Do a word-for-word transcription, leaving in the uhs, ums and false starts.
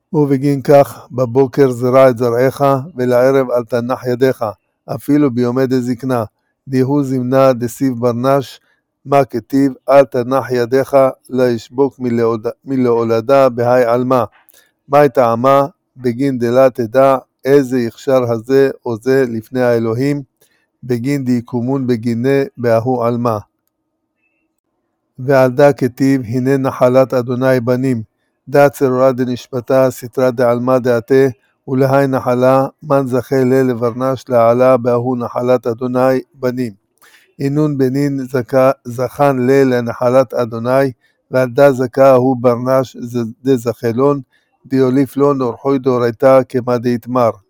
ובגין כך בבוקר זרע את זרעך, ולערב אל תנח ידיך, אפילו ביומי דזקנה. דיהו זמנה דסיב ברנש, מה כתיב, אל תנח ידיך, לא ישבוק מלהולדה בהי עלמה. מה טעמה? בגין דלה תדע, איזה יכשר הזה או זה לפני האלוהים, בגין דיקומון בגיני בהוא עלמה. ועל דה כתיב, הנה נחלת אדוני בנים, דה צרורה דנשפטה, סתרה דעלמה דעתה, ולהי נחלה, מן זכה לה לברנש לעלה, בהוא נחלת אדוני בנים. אינון בנין זכה, זכן לה לנחלת אדוני, ועל דה זכה הוא ברנש דזכלון, דיוליף לון אורחוי דורייתה כמה דהתמר.